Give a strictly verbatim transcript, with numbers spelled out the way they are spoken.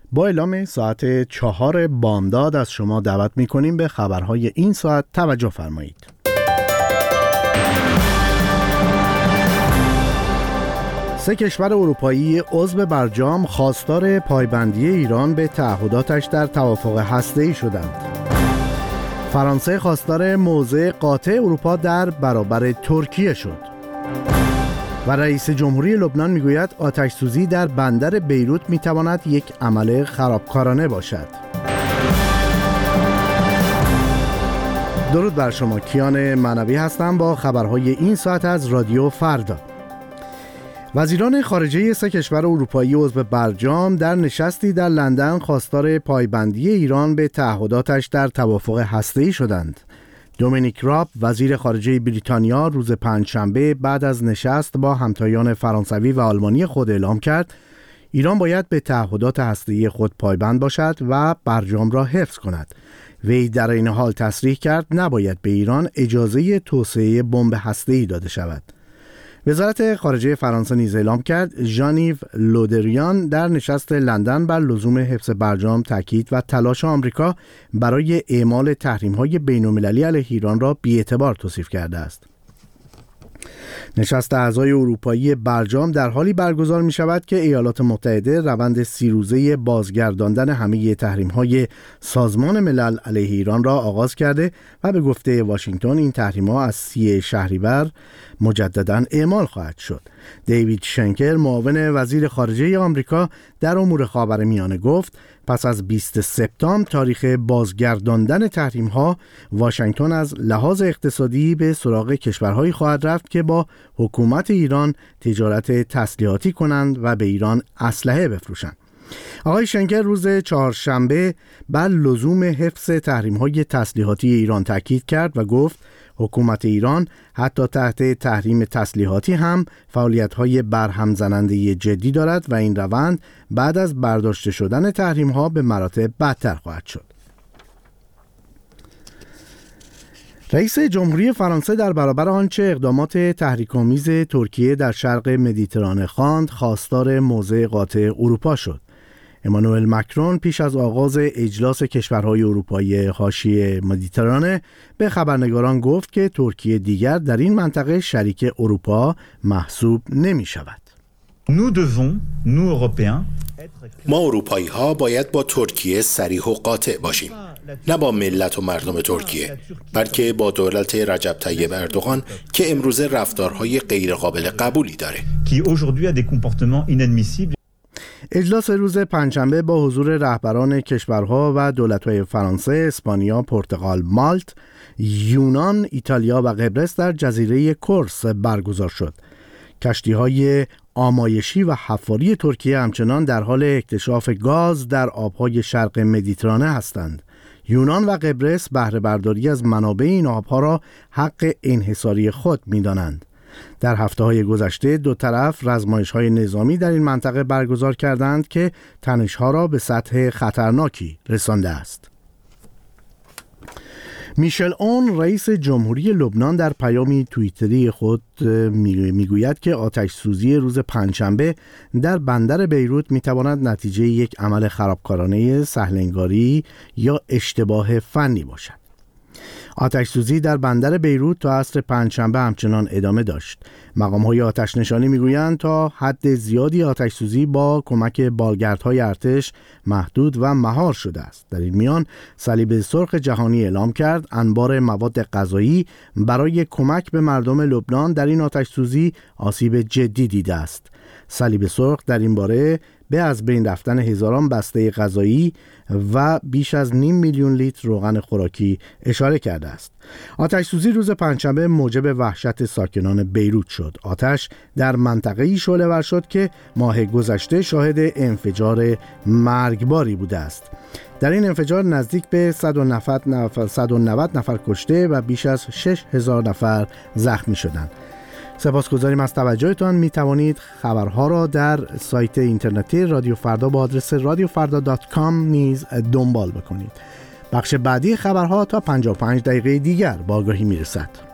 با اعلام ساعت چهار بامداد از شما دعوت می‌کنیم به خبرهای این ساعت توجه فرمایید. سه کشور اروپایی عضو برجام خواستار پایبندی ایران به تعهداتش در توافق هسته‌ای شدند. فرانسه خواستار موضع قاطع اروپا در برابر ترکیه شد. و رئیس جمهوری لبنان میگوید آتش سوزی در بندر بیروت میتواند یک عمل خرابکارانه باشد. درود بر شما، کیان معنوی هستم با خبرهای این ساعت از رادیو فردا. وزیران خارجه سه کشور اروپایی عضو برجام در نشستی در لندن خواستار پایبندی ایران به تعهداتش در توافق هسته‌ای شدند. دومینیک راب وزیر خارجه بریتانیا روز پنجشنبه بعد از نشست با همتایان فرانسوی و آلمانی خود اعلام کرد ایران باید به تعهدات هسته‌ای خود پایبند باشد و برجام را حفظ کند. وی در این حال تصریح کرد نباید به ایران اجازه توسعه بمب هسته‌ای داده شود. وزارت خارجه فرانسه نیز اعلام کرد ژان-ایو لودریان در نشست لندن بر لزوم حفظ برجام تاکید و تلاش آمریکا برای اعمال تحریم‌های بین‌المللی علیه ایران را بی‌اعتبار توصیف کرده است. نشست اعضای اروپایی برجام در حالی برگزار می شود که ایالات متحده روند سی روزه بازگرداندن همه تحریم‌های سازمان ملل علیه ایران را آغاز کرده و به گفته واشنگتن این تحریم‌ها از سی شهریور مجدداً اعمال خواهد شد. دیوید شنکر معاون وزیر خارجه آمریکا در امور خاورمیانه گفت پس از بیست سپتامبر تاریخ بازگرداندن تحریم‌ها، واشنگتن از لحاظ اقتصادی به سراغ کشورهایی خواهد رفت که با حکومت ایران تجارت تسلیحاتی کنند و به ایران اسلحه بفروشند. آقای شنکر روز چهارشنبه بر لزوم حفظ تحریم‌های تسلیحاتی ایران تاکید کرد و گفت حکومت ایران حتی تحت تحریم تسلیحاتی هم فعالیت‌های برهم زننده جدی دارد و این روند بعد از برداشته شدن تحریم‌ها به مراتب بدتر خواهد شد. رئیس جمهوری فرانسه در برابر آنچه اقدامات تحریک‌آمیز ترکیه در شرق مدیترانه خواند خواستار موضع قاطع اروپا شد. امانوئل مکرون پیش از آغاز اجلاس کشورهای اروپایی حاشیه مدیترانه به خبرنگاران گفت که ترکیه دیگر در این منطقه شریک اروپا محسوب نمی شود. ما اروپایی ها باید با ترکیه صریح و قاطع باشیم، نه با ملت و مردم ترکیه، بلکه با دولت رجب طیب اردوغان که امروزه رفتارهای غیرقابل قبولی داره. اجلاس روز پنجشنبه با حضور رهبران کشورها و دولت‌های فرانسه، اسپانیا، پرتغال، مالت، یونان، ایتالیا و قبرس در جزیره کورس برگزار شد. کشتی‌های آمایشی و حفاری ترکیه همچنان در حال اکتشاف گاز در آب‌های شرق مدیترانه هستند. یونان و قبرس بهره برداری از منابع این آب‌ها را حق انحصاری خود می‌دانند. در هفته‌های گذشته دو طرف رزمایش‌های نظامی در این منطقه برگزار کردند که تنش‌ها را به سطح خطرناکی رسانده است. میشل اون رئیس جمهوری لبنان در پیامی توییتری خود میگوید که آتش سوزی روز پنجشنبه در بندر بیروت میتواند نتیجه یک عمل خرابکارانه سهل‌انگاری یا اشتباه فنی باشد. آتش سوزی در بندر بیروت تا عصر پنجشنبه همچنان ادامه داشت. مقام‌های آتش نشانی میگویند تا حد زیادی آتش سوزی با کمک بالگردهای ارتش محدود و مهار شده است. در این میان صلیب سرخ جهانی اعلام کرد انبار مواد غذایی برای کمک به مردم لبنان در این آتش سوزی آسیب جدی دیده است. صلیب سرخ در این باره به از بین رفتن هزاران بسته غذایی و بیش از نیم میلیون لیتر روغن خوراکی اشاره کرده است. آتش سوزی روز پنجشنبه موجب وحشت ساکنان بیروت شد. آتش در منطقه‌ای شعله‌ور شد که ماه گذشته شاهد انفجار مرگباری بوده است. در این انفجار نزدیک به صد و نود نفر کشته و بیش از شش هزار نفر زخمی شدند. سپاسگزاریم از توجهتان. می توانید خبرها را در سایت اینترنتی رادیو فردا با آدرس رادیو فردا دات کام نیز دنبال بکنید. بخش بعدی خبرها تا پنجاه و پنج دقیقه دیگر با آگاهی می رسد.